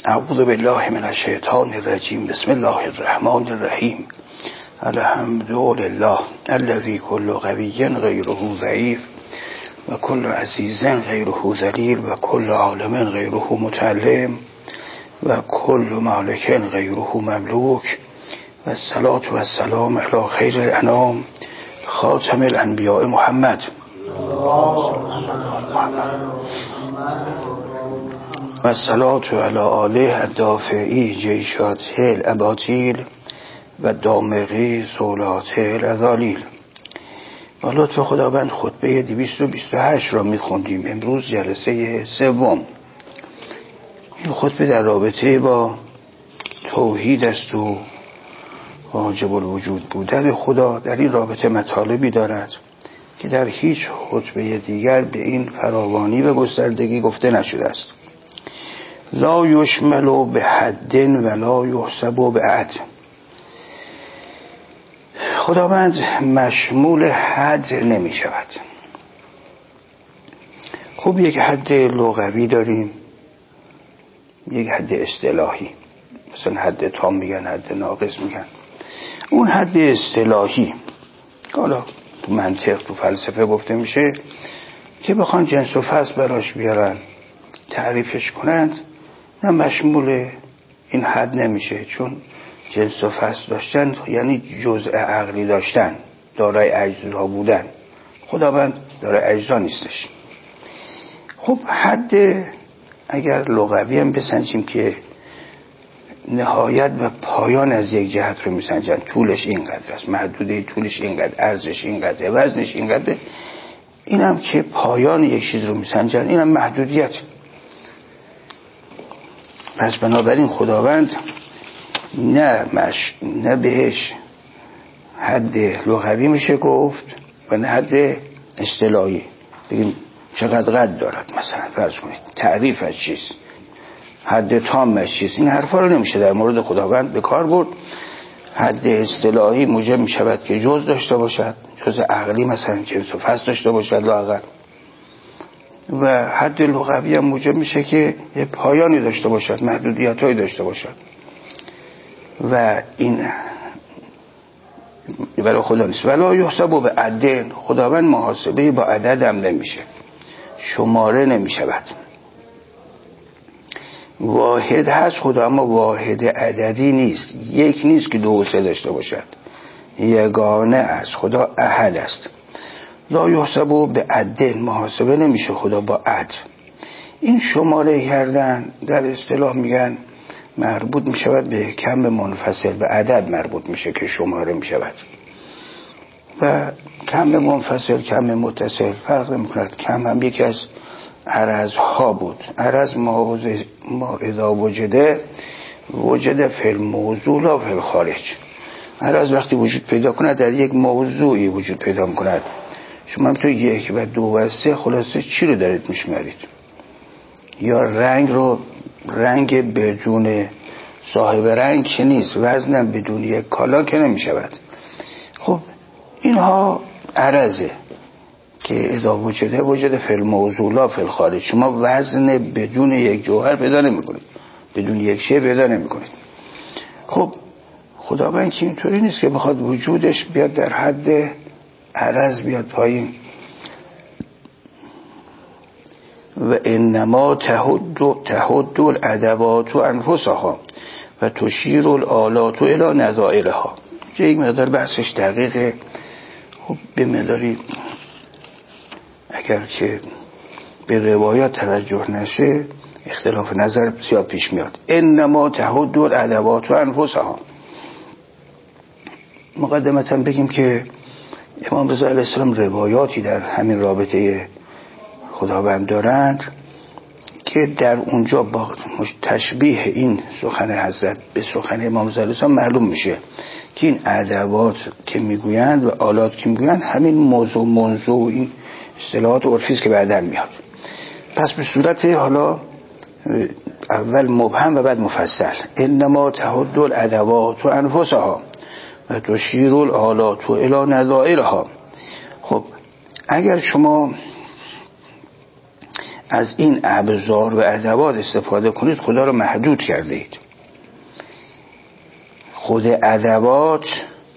اعوذ بالله من الشیطان الرجیم. بسم الله الرحمن الرحیم. الحمد لله الذي كل قوي غيره ضعيف و كل عزيز غيره ذليل و كل عالم غيره متعلم و كل مالك غيره مملوك و الصلاة و السلام على خير الانام خاتم الانبیاء محمد و الصلاة علی آله الدافعی جیشات الاباطیل و دامغی صولات الازالیل. با لطف خداوند خطبه 228 را میخوندیم. امروز جلسه سوم. این خطبه در رابطه با توحید است و واجب الوجود بودن خدا. در این رابطه مطالبی دارد که در هیچ خطبه دیگر به این فراوانی و گستردگی گفته نشده است. لا یشمل به حد ولا یحسب به عد. خداوند مشمول حد نمی شود. خب یک حد لغوی داریم، یک حد اصطلاحی، مثلا حد تام میگن، حد ناقص میگن. اون حد اصطلاحی حالا تو منطق تو فلسفه گفته میشه که بخوان جنس و فصل براش بیارن تعریفش کنند، نه مشمول این حد نمیشه، چون جنس و فصل داشتن یعنی جزء عقلی داشتن، دارای اجزا بودن. خداوند دارای اجزا نیستش. خب حد اگر لغوی هم بسنجیم که نهایت و پایان از یک جهت رو میسنجن، طولش اینقدر است، محدوده طولش اینقدر، عرضش اینقدر، وزنش اینقدر، اینم که پایان یک چیز رو میسنجن، اینم محدودیت. پس بنابراین خداوند نه بهش حد لغوی میشه گفت و نه حد اصطلاحی. بگیم چقدر قد دارد، مثلا فرض کنید تعریفش چیست، حد تامش چیست، این حرفا رو نمیشه در مورد خداوند به کار برد. حد اصطلاحی موجب میشود که جز داشته باشد، جز عقلی مثلا جنس و فصل داشته باشد لااقل، و حد لغوی هم موجب میشه که یه پایانی داشته باشد، محدودیتایی داشته باشد. و این برای خدا نیست. ولا یحسب به عد. خداوند محاسبه با عدد هم نمیشه، شماره نمیشود. واحد هست خدا، اما واحد عددی نیست، یک نیست که 2 و 3 داشته باشد، یگانه است. خدا احد است. لا یحسب به عد. محاسبه نمیشه خدا با عد. این شماره کردن در اصطلاح میگن مربوط میشود به کم منفصل، به عدد مربوط میشه که شماره میشود. و کم منفصل کم متصل فرق نمیکند. کم هم یکی از عرضها بود. عرض ما اذا وجد فی الموضوع لا فی الخارج. عرض وقتی وجود پیدا کند در یک موضوعی وجود پیدا میکند. شما هم تو 1 و 2 و 3 خلاصه چی رو دارید میشمارید؟ یا رنگ بدون صاحب رنگ که نیست، وزنم بدون یک کالا که نمیشود. خب اینها عرضه که اذا وجد فی الموضوع لا فی الخارج. شما وزن بدون یک جوهر پیدا نمیکنید، بدون یک شی پیدا نمیکنید. خب خداوند که اینطوری نیست که بخواد وجودش بیاد در حد عرض بیاد پایین. و انما تهد الادوات انفسها و تشیر الآلات الی نظائرها. یک مقدار بحثش دقیقه. خب به مقداری اگر که به روایات توجه نشه اختلاف نظر زیاد پیش میاد. انما تهد الادوات انفسها. مقدمتا بگیم که امام رضا علیه السلام روایاتی در همین رابطه خداوند دارند که در اونجا با تشبیه این سخن حضرت به سخن امام رضا علیه السلام معلوم میشه که این ادوات که میگویند و آلات که میگویند همین موضوع این اصطلاحات عرفی است که بعداً میاد. پس به صورت حالا اول مبهم و بعد مفصل. انما تهد الادوات انفسها و تشیر الآلات الی نظائرها. خب اگر شما از این ابزار و ادوات استفاده کنید خدا رو محدود کرده اید. خود ادوات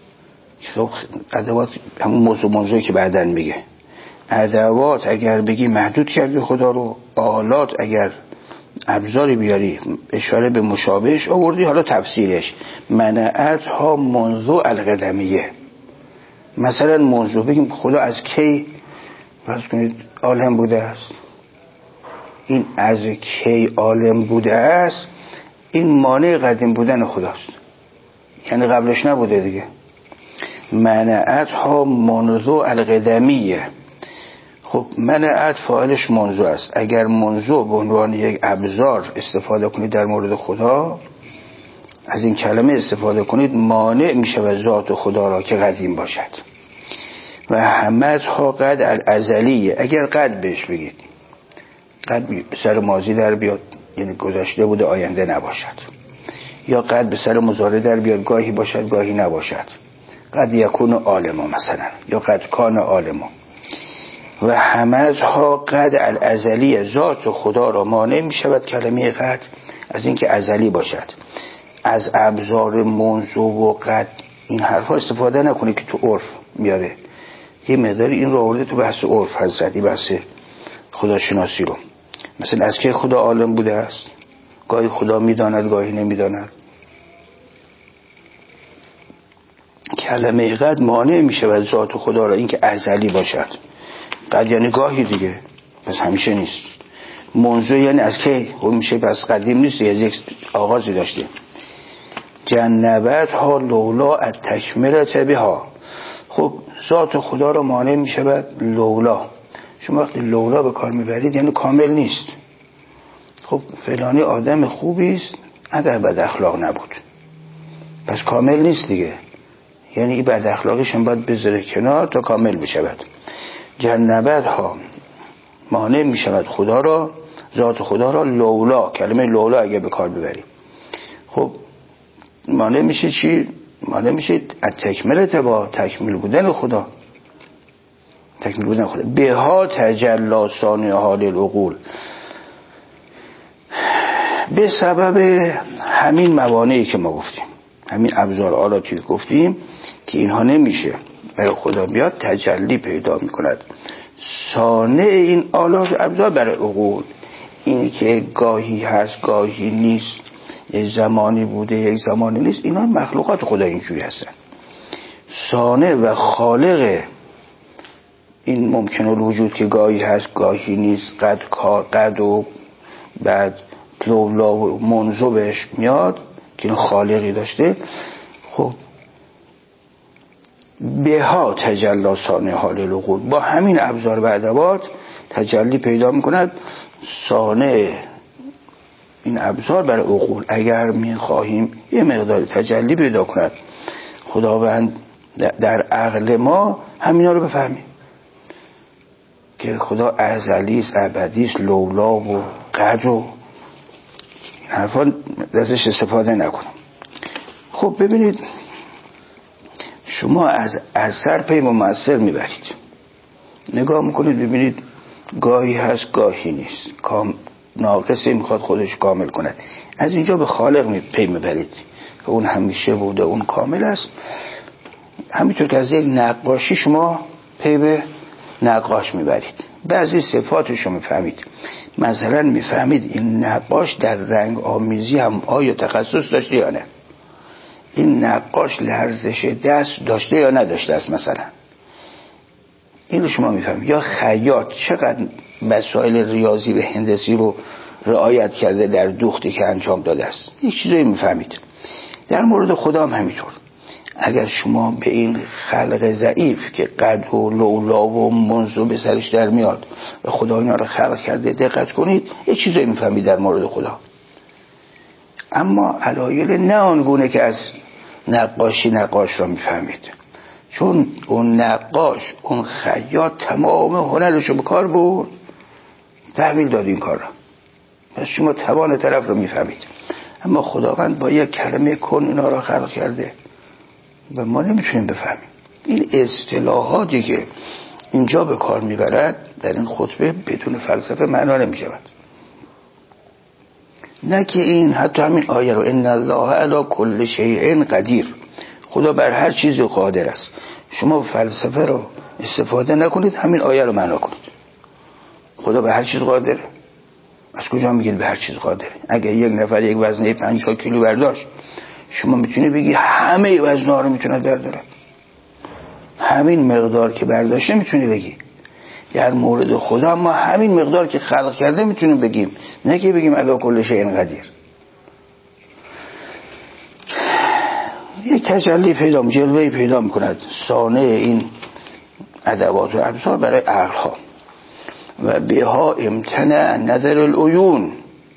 همون موضوعی که بعداً میگه، ادوات اگر بگی محدود کردی خدا رو، آلات اگر ابزاری بیاری اشاره به مشابهش آوردی. حالا تفسیرش منعت ها منذ القدمیه. مثلا موضوع بگیم خدا از کی فرض کنید عالم بوده است. این از کی عالم بوده است، این مانع قدیم بودن خداست، یعنی قبلش نبوده دیگه. منعت ها منذ القدمیه. خب منعت فاعلش منذ است. اگر منذ به عنوان یک ابزار استفاده کنید در مورد خدا، از این کلمه استفاده کنید، مانع میشه و ذات خدا را که قدیم باشد. و همت ها قد الازلیه. اگر قد بهش بگید، قد به سر ماضی در بیاد یعنی گذشته بوده آینده نباشد، یا قد به سر مضارع در بیاد گاهی باشد گاهی نباشد. قد یکون عالما مثلا، یا قد کان عالما. و همت ها قد الازلیه. ذات خدا را مانع می شود کلمه قد از اینکه ازلی باشد. از ابزار منذ و قد این حرفا استفاده نکنه که تو عرف میاره. یه مقداری این رو آورده تو بحث عرف حضرتی، بحث خداشناسی رو. مثلا از که خدا عالم بوده است، گاهی خدا میداند گاهی نمیداند. کلمه قد مانع می شود ذات خدا را اینکه ازلی باشد. قد یعنی گاهی دیگه، پس همیشه نیست. منذ یعنی از کی، خب میشه پس قدیم نیست، از یک آغازی داشته. جنبت ها لولا التکملة بها. خب ذات خدا را مانع می شود لولا. شما وقتی لولا به کار میبرید یعنی کامل نیست. خب فلانی آدم خوبی است اگر بد اخلاق نبود، پس کامل نیست دیگه. یعنی این بد اخلاقیش هم باید بذاره کنار تا کامل بشود. جنبت ها مانع می شود خدا را، ذات خدا را لولا. کلمه لولا اگه به کار ببریم، خب مانع میشه چی؟ مانع میشه تکمله با تکمیل بودن خدا. تکمیل بودن خدا. بها تجلی ثانی حال العقول. به سبب همین موانعی که ما گفتیم، همین ابزار آلاتی که گفتیم که اینها نمیشه برای خدا بیاد، تجلی پیدا میکند صانع این آلات ابزار برای عقول. این که گاهی هست گاهی نیست، یک زمانی بوده یک زمانی نیست، اینا مخلوقات خدا اینجوری هستن. صانع و خالق این ممکن الوجود که گاهی هست گاهی نیست، قد و بعد لولا و منذ بهش میاد که این خالقی داشته. خب بها تجلی صانع حال العقول. با همین ابزار و ادوات تجلی پیدا میکند صانع این ابزار برای عقول. اگر میخواهیم یه مقدار تجلی پیدا کند خداوند در عقل ما، همینا رو بفهمیم که خدا ازلی است، ابدی است، لولا و قد و این حرفا ازش استفاده نکنیم. خب ببینید، شما از اثر پی مؤثر میبرید، نگاه میکنید ببینید گاهی هست گاهی نیست، ناقصی میخواد خودش کامل کند. از اینجا به خالق پی میبرید که اون همیشه بوده، اون کامل است. همینطور که از یک نقاشی شما پی به نقاش میبرید، بعضی صفاتش رو میفهمید. مثلا میفهمید این نقاش در رنگ آمیزی هم آیا تخصص داشته یا نه، این نقاش لرزش دست داشته یا نداشته است مثلا، این رو شما میفهمید. یا خیاط چقدر مسائل ریاضی و هندسی رو رعایت کرده در دوختی که انجام داده است، یک چیزایی میفهمید. در مورد خدا هم همینطور. اگر شما به این خلق ضعیف که قد و لولا و منذ به سرش در میاد و خدا اینا رو خلق کرده دقت کنید، یک چیزایی میفهمید در مورد خدا. اما علایل نه آنگونه که از نقاشی نقاش را میفهمید، چون اون نقاش، اون خیاط تمام هنرشو به کار برد، تحویل داد این کار را، پس شما توان طرف رو میفهمید. اما خداوند با یک کلمه کن اینا را خلق کرده و ما نمیتونیم بفهمیم. این اصطلاحاتی که اینجا به کار میبرد در این خطبه بدون فلسفه معنا نمیشود. نه که این حتی همین آیه رو ان الله علی کل شیء قدیر، خدا بر هر چیزی قادر است، شما فلسفه رو استفاده نکنید، همین آیه رو معنا کنید. خدا به هر چیز قادره. از کجا میگید به هر چیز قادره؟ اگر یک نفر یک وزنه 50 کیلو برداشت، شما میتونی بگی همه وزنها رو میتونه برداره؟ همین مقدار که برداشته میتونی بگی. در مورد خدا ما همین مقدار که خلق کرده میتونیم بگیم، نه که بگیم الا کل شیء قدیر. یک تجلی پیدا، جلوه‌ای پیدا میکند صانع این ادوات و ابزار برای عقلها و بها امتنع نظر العیون،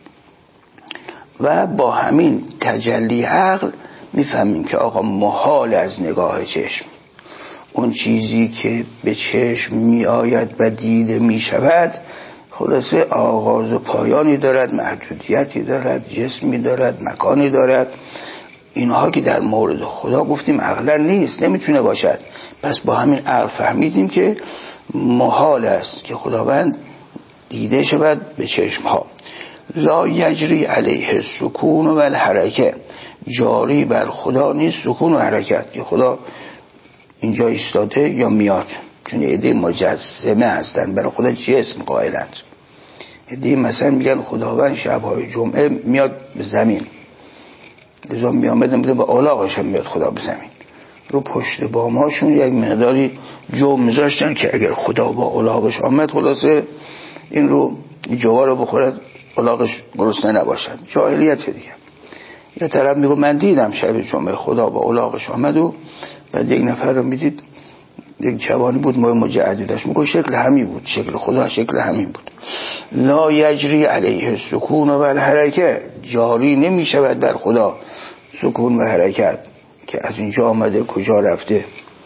و با همین تجلی عقل میفهمیم که آقا محال از نگاه چشم اون چیزی که به چشم می آید و دیده می شود خلاصه آغاز و پایانی دارد، محدودیتی دارد، جسمی دارد، مکانی دارد. اینها که در مورد خدا گفتیم عقلا نیست، نمیتونه باشد. پس با همین عقل فهمیدیم که محال است که خداوند دیده شود به چشم ها. لا یجری علیه السکون و الحرکه، جاری بر خدا نیست سکون و حرکت، که خدا اینجا ایستاده یا میاد. چون ایده مجسمه هستن، برای خدا جسم قائلند. ایده مثلا میگن خداوند شبهای جمعه میاد به زمین، لذا میامد به الاغش هم میاد خدا به زمین. رو پشت باماشون یک مقداری جو میذاشتن که اگر خدا با الاغش آمد خلاصه این رو جوار رو بخورد، الاغش گرسنه نباشد. جاهلیت دیگه. یه طرف میگه من دیدم شب جمعه خدا با الاغش آمد و بعد یک نفر رو میدید، یک جوانی بود مجعدی داشت، میگه شکل همین بود، شکل خدا شکل همین بود. لا یجری علیه السکون و الحرکه، جاری نمیشود بر خدا سکون و حرکت، که از اینجا آمده کجا رفته.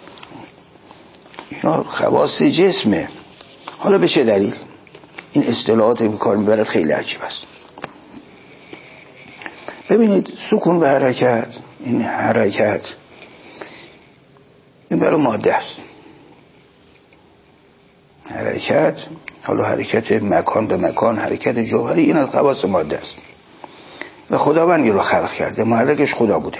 اینا خواص جسمه. حالا به چه دلیل این اصطلاحات به کار میبرد؟ خیلی عجیب است. ببینید سکون و حرکت، این حرکت این برای ماده است. حرکت، حالا حرکت مکان به مکان، حرکت جوهری، این از خواص ماده است و خداوند این رو خلق کرده، محرکش خدا بوده.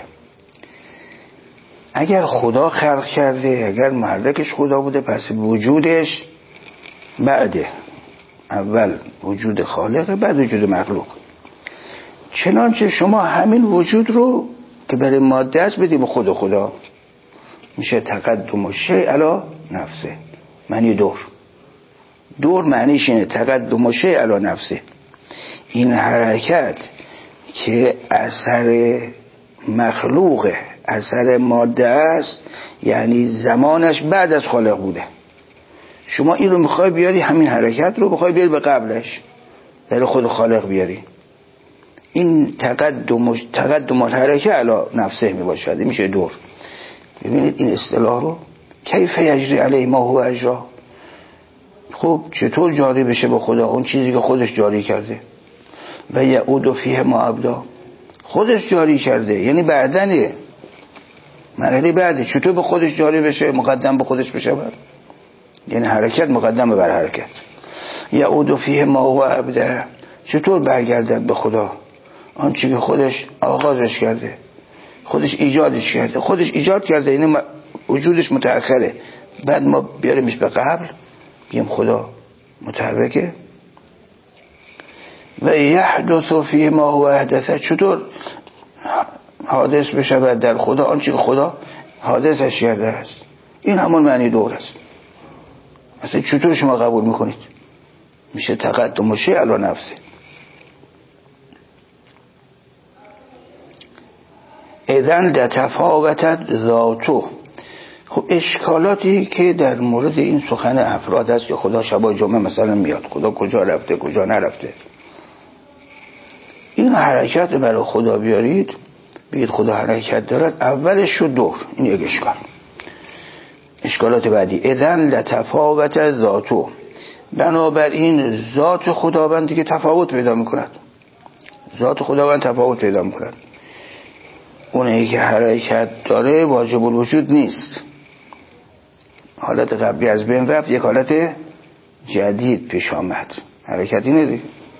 اگر خدا خلق کرده، اگر محرکش خدا بوده، پس وجودش بعده، اول وجود خالق بعد وجود مخلوق. چنانچه شما همین وجود رو که برای ماده است بدیم به خود خدا، میشه تقدم الشیء علی نفسه. معنی دور معنیش اینه، تقدم الشیء علی نفسه. این حرکت که اثر مخلوقه، اثر ماده است، یعنی زمانش بعد از خالق بوده. شما این رو میخوای بیاری، همین حرکت رو میخوای بیاری به قبلش، در خود خالق بیاری. این تقدم الحرکه علی نفسه میباشد، میشه دور. ببینید این اصطلاح رو، کیف یجری علیه ما هو اجرا. خب چطور جاری بشه به خدا اون چیزی که خودش جاری کرده؟ و یعود فیه ما ابدا، خودش جاری کرده، یعنی بعدنه، مرحله بعده. چطور به خودش جاری بشه، مقدم به خودش بشه بعد؟ یعنی حرکت مقدم بر حرکت. یعود فیه ما هو ابدا، چطور برگردد به خدا آنچه که خودش آغازش کرده، خودش ایجادش کرده، خودش ایجاد کرده، یعنی وجودش متأخره، بعد ما بیاریمش به قبل بگیم خدا متحرکه. و یحدث فیه ما هو احدثه، چطور حادث بشود در خدا آنچه که خدا حادثش کرده است. این همون معنی دور است. اصلا چطور شما قبول میکنید؟ میشه تقدم الشیء علی نفسه. اذن لتفاوتت ذاته. خب اشکالاتی که در مورد این سخن افراد است که خدا شب جمعه مثلا میاد، خدا کجا رفته کجا نرفته، این حرکت برای خدا بیارید، بگید خدا حرکت دارد، اولش شد دور. این یک اشکال. اشکالات بعدی، اذن لتفاوت ذاته، بنابراین ذات خداوند دیگه تفاوت پیدا میکند. ذات خداوند تفاوت پیدا میکند. اونی که حرکت داره واجب الوجود نیست، حالت قبلی از بین رفت، یک حالت جدید پیش آمد. حرکتی ندید.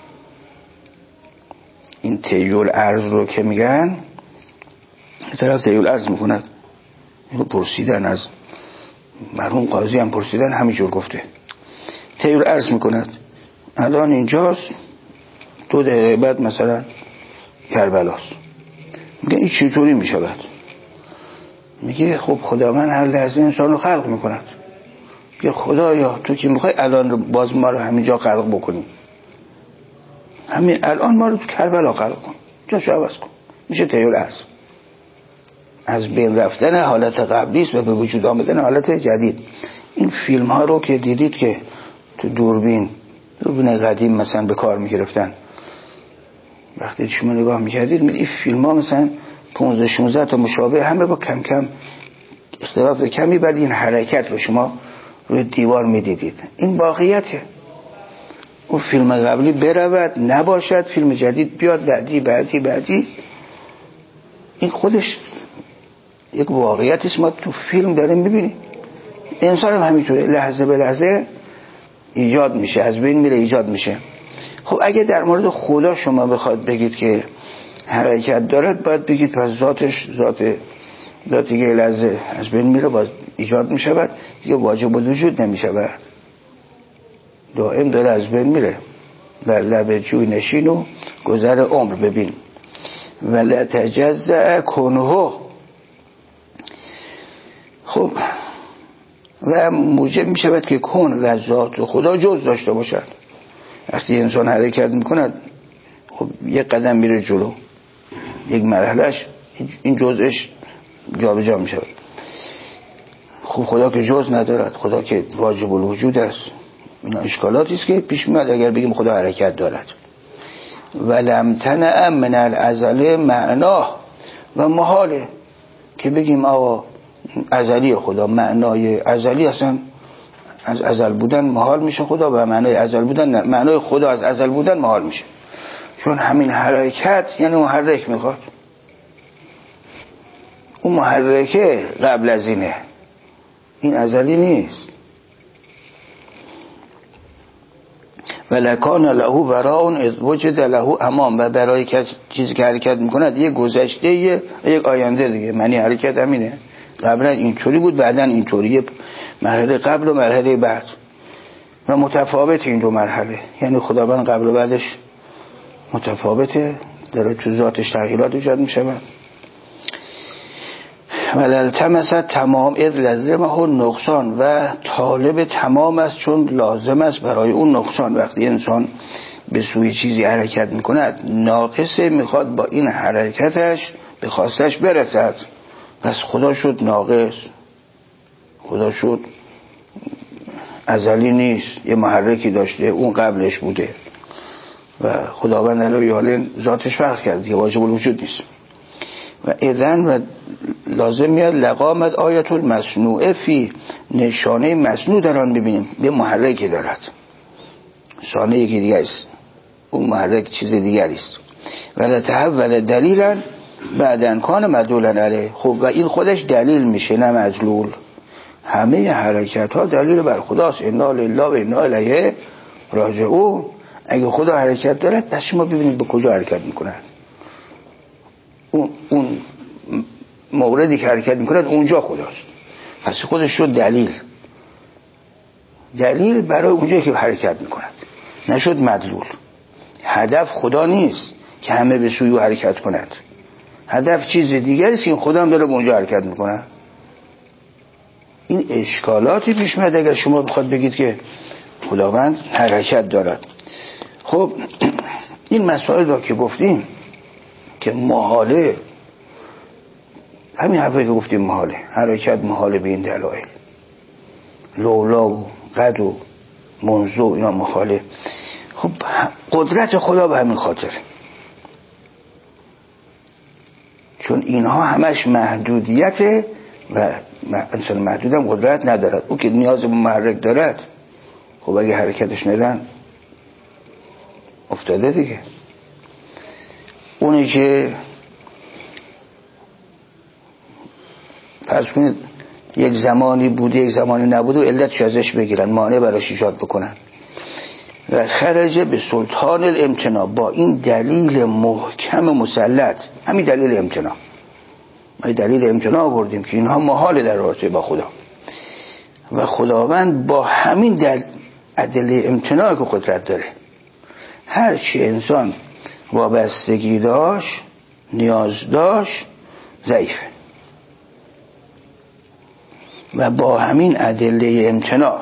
این تیول ارز رو که میگن، یه طرف تیول ارز میکند، اینو پرسیدن از مرحوم قاضی هم پرسیدن، همینجور گفته تیول ارز میکند الان اینجاست، 2 دقیقه بعد مثلا کربلاست. میگه این چطوری میشود؟ میگه خب خدا من هر لحظه انسان رو خلق میکند. میگه خدایا تو که میخوای الان باز ما رو همینجا خلق بکنی، همین الان ما رو تو کربلا خلق کن، جاشو عوض کن. میشه تیول ارز. از بین رفتن حالت قبلی است و به وجود آمدن حالت جدید. این فیلم ها رو که دیدید که تو دوربین قدیم مثلا به کار میگرفتن، وقتی شما نگاه میکردید این فیلم ها مثلا 15-16 تا مشابه، همه با کم کم اختلاف کمی، بعد این حرکت رو شما روی دیوار میدیدید. این واقعیته. اون فیلم قبلی برود نباشد، فیلم جدید بیاد بعدی. این خودش یک واقعیتی است، ما تو فیلم داریم میبینیم. انسان هم همینطوره، لحظه به لحظه ایجاد میشه، از بین میره ایجاد میشه. خب اگه در مورد خدا شما بخواد بگید که حرکت دارد، باید بگید پس ذاتش ذاتی که لحظه از بین میره باز ایجاد میشود، دیگه واجب الوجود نمیشود، دائم داره از بین میره. بر لب جوی نشین و گذر عمر ببین ولا تجزع کنه. خب و موجب میشود که کن و ذات خدا جز داشته باشد. وقتی انسان حرکت میکند، خب یک قدم میره جلو، یک مرحلهش این جزش جابجا میشود. خب خدا که جز ندارد، خدا که واجب الوجود است. این اشکالاتی است که پیش میاد اگر بگیم خدا حرکت دارد. ولم تنع من الازل معناه، و محاله که بگیم آقا ازلی خدا، معنای ازلی اصلا از ازل بودن محال میشه خدا، و معنای ازل بودن نه. معنای خدا از ازل بودن محال میشه، چون همین حرکت یعنی محرک میخواد. اون محرکه قبل از اینه، این ازلی نیست. ولکان له وراء اذ وجد له امام، و برای کسی چیزی که حرکت میکند یک گذشته یک آینده دیگه. معنی حرکت همینه، قبلا اینطوری بود بعدا اینطوری، مرحله قبل و مرحله بعد، و متفاوت این 2 مرحله. یعنی خداوند قبل و بعدش متفاوته، داره تو ذاتش تغییرات ایجاد میشود. وللتمس تمام اذ لازمه نقصان، و طالب تمام است چون لازم است برای اون نقصان. وقتی انسان به سوی چیزی حرکت میکند، ناقصه، میخواد با این حرکتش به خواستش برسد. پس خدا شد ناقص، خدا شد ازلی نیست، یه محرکی داشته، اون قبلش بوده، و خداوند علی حال ذاتش فرق کرد دیگه، واجب الوجود نیست. و اذن و لازم میاد لقامت آیت المصنوعه فی، نشانه مصنوع در آن ببینیم، به محرکی دارد، شانه یکی دیگه است، اون محرک چیز دیگری است. و لتحول دلیلا بعد امکان مدلولا علیه. خب و این خودش دلیل میشه نه مدلول. همه حرکت ها دلیل بر خداست. انا لله و انا الیه راجعون. اگه خدا حرکت دارد، پس شما ببینید به کجا حرکت میکنند. اون موردی که حرکت میکند اونجا خداست، پس خودش شد دلیل برای اونجایی که حرکت میکند، نشد مدلول. هدف خدا نیست که همه به سوی او حرکت کند، هدف چیز دیگری است که خدا هم داره به اونجا حرکت میکنه. این اشکالاتی پیش میاد اگر شما بخواد بگید که خداوند حرکت دارد. خب این مسائل را که گفتیم که محاله، همین حرفی که گفتیم محاله، حرکت محاله به این دلایل، لولا و قد و منزو اینا محاله. خب قدرت خدا به همین خاطر، چون اینها همش محدودیته و انسان محدود هم قدرت ندارد. او که نیاز به محرک دارد، خب اگه حرکتش ندن افتاده دیگه. اونی که فرض کنید یک زمانی بوده یک زمانی نبوده و علتش ازش بگیرن، مانع براش ایجاد بکنن. و خرج به سلطان الامتناع، با این دلیل محکم مسلط، همین دلیل امتناع، ما دلیل امتناع آوردیم که اینها محال در رابطه با خدا، و خداوند با همین ادله امتناع که قدرت داره، هر چی انسان وابستگی داشت نیاز داشت ضعیفه، و با همین ادله امتناع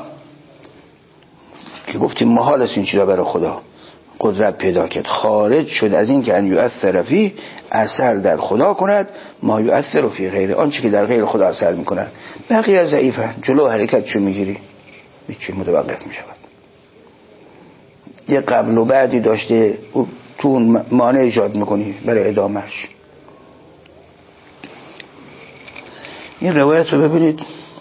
که گفتیم محال است این چیزا برای خدا قدرت پیدا کرد، خارج شد از این که ان یؤثر فیه، اثر در خدا کند، ما یؤثر فی غیره، آنچه که در غیر خدا اثر میکند. بقیه ضعیفه، جلو حرکت چو میگیری هیچی، متوقف میشود. یه قبل و بعدی داشته تو مانع ایجاد میکنی برای ادامهش. این روایت رو ببینید،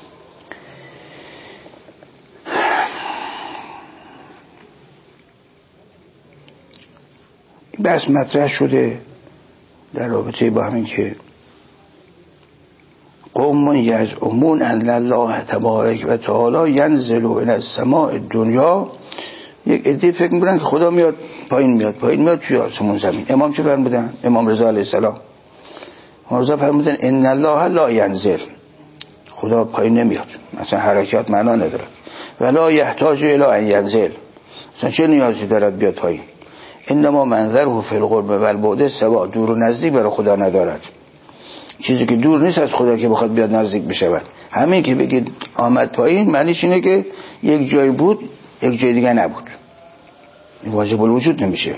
بس مطرح شده در رابطه با همین که قوم یزعمون ان الله تبارک و تعالی ینزل الی السماء الدنیا، یک عده فکر میکنن که خدا میاد پایین توی آسمون زمین. امام چه فرمودن؟ امام رضا علیه السلام فرمودن ان الله لا ینزل، خدا پایین نمیاد، مثلا حرکات معنا نداره، ولا یحتاج الی ان ینزل، مثلا چه نیازی دارد بیاد پایین، انما منظره فی القرب و البعد سوا، دور و نزدیک برای خدا ندارد، چیزی که دور نیست از خدا که بخواد بیاد نزدیک بشود. همین که بگید آمد پایین معنیش اینه که یک جای بود یک جای دیگه نبود، واجب الوجود نمیشه.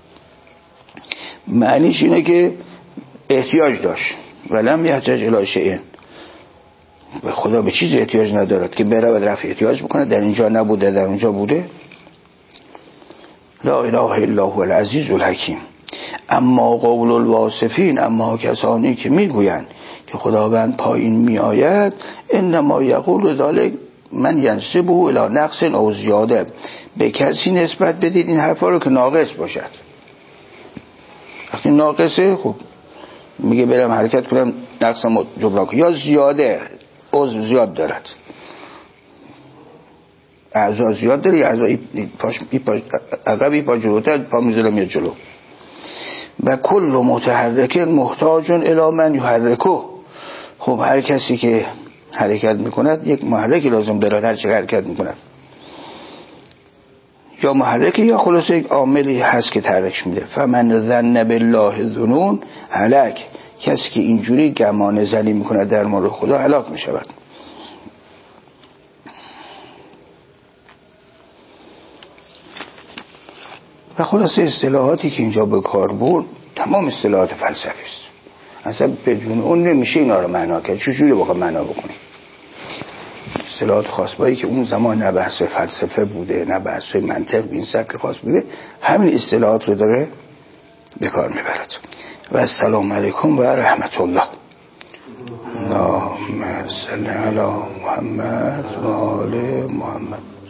معنیش اینه که احتیاج داشت، ولم یحتاج الی شیء، خدا به چیزی احتیاج ندارد که برود رفع احتیاج بکنه، در اینجا نبوده در اونجا بوده. لا اله الا هو العزیز الحکیم. اما قول الواصفین، اما کسانی که میگویند که خداوند پایین میآید، انما یقول ذلک من ینسبه الی نقص او زیاده، به کسی نسبت بدید این حرفا رو که ناقص باشد. وقتی ناقصه خب میگه برم حرکت کنم نقصم جبران کنم، یا زیاده عضو زیاد دارد، اعضا زیاد داره، اعضا عقبی پا جلوتر، پا میذاره میاد جلو. و کل متحرک محتاج الی من یحرکه، خب هر کسی که حرکت میکند یک محرکی لازم دارد، هر چه حرکت میکند یا محرکی یا خلاصه یک عاملی هست که تحرکش میده. فمن ظن بالله الظنون هلک، کسی که اینجوری گمان زنی میکند در مورد خدا هلاک میشود. و خلاصه اصطلاحاتی که اینجا به کار برد تمام اصطلاحات فلسفی است، اصلا بدون اون نمیشه اینا رو معنا کرد. چجوری بخوام معنا بکنیم؟ اصطلاحات خاصبایی که اون زمان نه بحث فلسفه بوده نه بحث منطق به این سبک خاص بوده، همین اصطلاحات رو داره به کار میبرد. و السلام علیکم و رحمت الله. اللهم صل علی محمد و آل محمد.